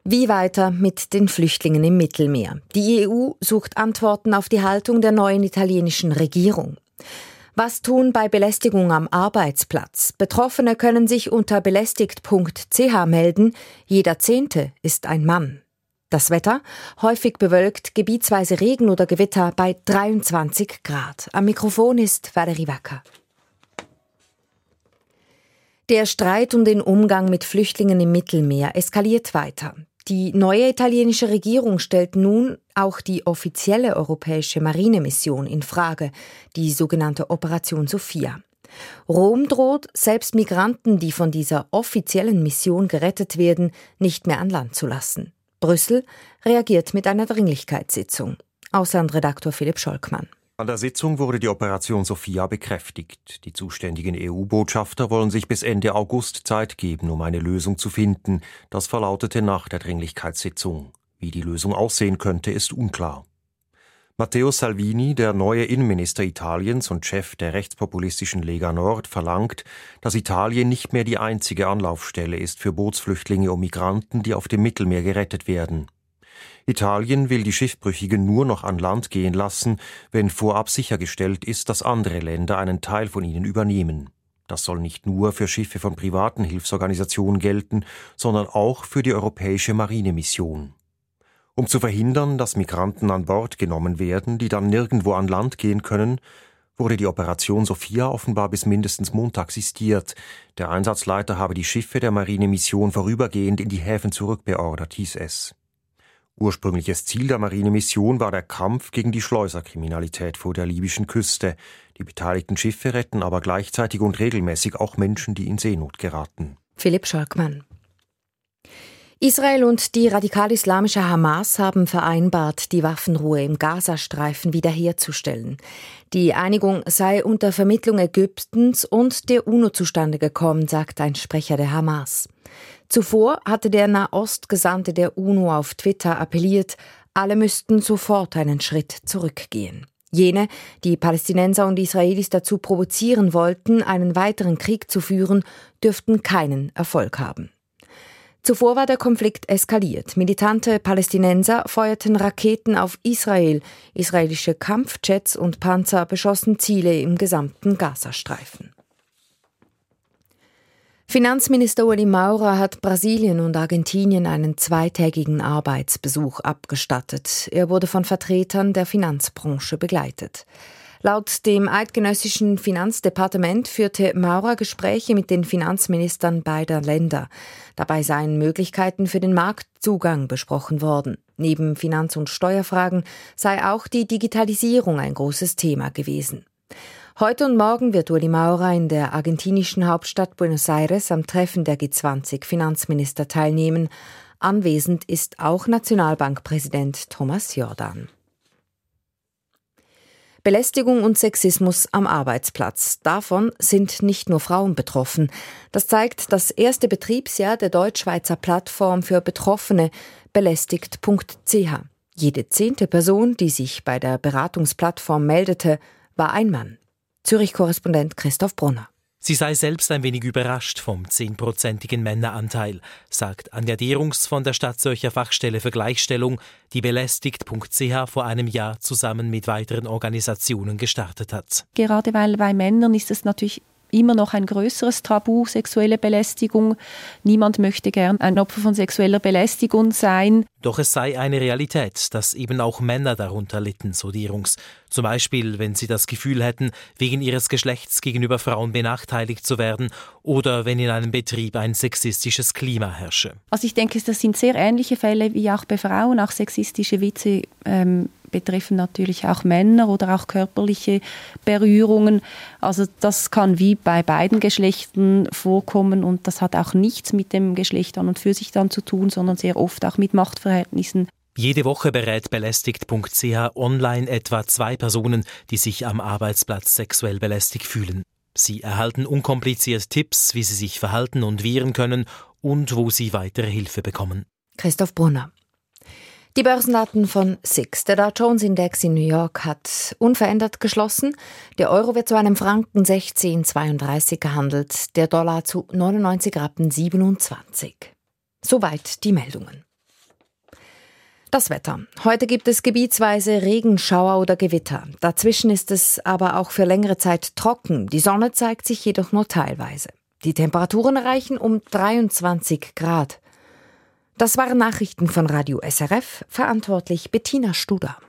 Wie weiter mit den Flüchtlingen im Mittelmeer? Die EU sucht Antworten auf die Haltung der neuen italienischen Regierung. Was tun bei Belästigung am Arbeitsplatz? Betroffene können sich unter belästigt.ch melden. Jeder 10. ist ein Mann. Das Wetter? Häufig bewölkt, gebietsweise Regen oder Gewitter bei 23 Grad. Am Mikrofon ist Valerie Wacker. Der Streit um den Umgang mit Flüchtlingen im Mittelmeer eskaliert weiter. Die neue italienische Regierung stellt nun auch die offizielle europäische Marinemission in Frage, die sogenannte Operation Sophia. Rom droht, selbst Migranten, die von dieser offiziellen Mission gerettet werden, nicht mehr an Land zu lassen. Brüssel reagiert mit einer Dringlichkeitssitzung. Auslandredaktor Philipp Scholkmann. An der Sitzung wurde die Operation Sophia bekräftigt. Die zuständigen EU-Botschafter wollen sich bis Ende August Zeit geben, um eine Lösung zu finden. Das verlautete nach der Dringlichkeitssitzung. Wie die Lösung aussehen könnte, ist unklar. Matteo Salvini, der neue Innenminister Italiens und Chef der rechtspopulistischen Lega Nord, verlangt, dass Italien nicht mehr die einzige Anlaufstelle ist für Bootsflüchtlinge und Migranten, die auf dem Mittelmeer gerettet werden. Italien will die Schiffbrüchigen nur noch an Land gehen lassen, wenn vorab sichergestellt ist, dass andere Länder einen Teil von ihnen übernehmen. Das soll nicht nur für Schiffe von privaten Hilfsorganisationen gelten, sondern auch für die europäische Marinemission. Um zu verhindern, dass Migranten an Bord genommen werden, die dann nirgendwo an Land gehen können, wurde die Operation Sophia offenbar bis mindestens Montag sistiert. Der Einsatzleiter habe die Schiffe der Marinemission vorübergehend in die Häfen zurückbeordert, hieß es. Ursprüngliches Ziel der Marinemission war der Kampf gegen die Schleuserkriminalität vor der libyschen Küste. Die beteiligten Schiffe retten aber gleichzeitig und regelmäßig auch Menschen, die in Seenot geraten. Philipp Scholkmann. Israel und die radikal-islamische Hamas haben vereinbart, die Waffenruhe im Gazastreifen wiederherzustellen. Die Einigung sei unter Vermittlung Ägyptens und der UNO zustande gekommen, sagt ein Sprecher der Hamas. Zuvor hatte der Nahostgesandte der UNO auf Twitter appelliert, alle müssten sofort einen Schritt zurückgehen. Jene, die Palästinenser und Israelis dazu provozieren wollten, einen weiteren Krieg zu führen, dürften keinen Erfolg haben. Zuvor war der Konflikt eskaliert. Militante Palästinenser feuerten Raketen auf Israel. Israelische Kampfjets und Panzer beschossen Ziele im gesamten Gazastreifen. Finanzminister Ueli Maurer hat Brasilien und Argentinien einen zweitägigen Arbeitsbesuch abgestattet. Er wurde von Vertretern der Finanzbranche begleitet. Laut dem eidgenössischen Finanzdepartement führte Maurer Gespräche mit den Finanzministern beider Länder. Dabei seien Möglichkeiten für den Marktzugang besprochen worden. Neben Finanz- und Steuerfragen sei auch die Digitalisierung ein großes Thema gewesen. Heute und morgen wird Ueli Maurer in der argentinischen Hauptstadt Buenos Aires am Treffen der G20-Finanzminister teilnehmen. Anwesend ist auch Nationalbankpräsident Thomas Jordan. Belästigung und Sexismus am Arbeitsplatz. Davon sind nicht nur Frauen betroffen. Das zeigt das erste Betriebsjahr der Deutschschweizer Plattform für Betroffene belästigt.ch. Jede 10. Person, die sich bei der Beratungsplattform meldete, war ein Mann. Zürich-Korrespondent Christoph Brunner. Sie sei selbst ein wenig überrascht vom 10%igen Männeranteil, sagt Anja Derungs von der Stadtzürcher Fachstelle für Gleichstellung, die belästigt.ch vor einem Jahr zusammen mit weiteren Organisationen gestartet hat. Gerade weil bei Männern ist es natürlich immer noch ein größeres Tabu, sexuelle Belästigung. Niemand möchte gern ein Opfer von sexueller Belästigung sein. Doch es sei eine Realität, dass eben auch Männer darunter litten, so Derungs. Zum Beispiel, wenn sie das Gefühl hätten, wegen ihres Geschlechts gegenüber Frauen benachteiligt zu werden oder wenn in einem Betrieb ein sexistisches Klima herrsche. Also ich denke, das sind sehr ähnliche Fälle wie auch bei Frauen. Auch sexistische Witze betreffen natürlich auch Männer oder auch körperliche Berührungen. Also das kann wie bei beiden Geschlechtern vorkommen und das hat auch nichts mit dem Geschlecht an und für sich dann zu tun, sondern sehr oft auch mit Machtverhältnissen. Jede Woche berät belästigt.ch online etwa 2 Personen, die sich am Arbeitsplatz sexuell belästigt fühlen. Sie erhalten unkompliziert Tipps, wie sie sich verhalten und wehren können und wo sie weitere Hilfe bekommen. Christoph Brunner. Die Börsendaten von SIX. Der Dow Jones Index in New York hat unverändert geschlossen. Der Euro wird zu einem Franken 16,32 gehandelt, der Dollar zu 99,27 Rappen. Soweit die Meldungen. Das Wetter. Heute gibt es gebietsweise Regenschauer oder Gewitter. Dazwischen ist es aber auch für längere Zeit trocken. Die Sonne zeigt sich jedoch nur teilweise. Die Temperaturen erreichen um 23 Grad. Das waren Nachrichten von Radio SRF, verantwortlich Bettina Studer.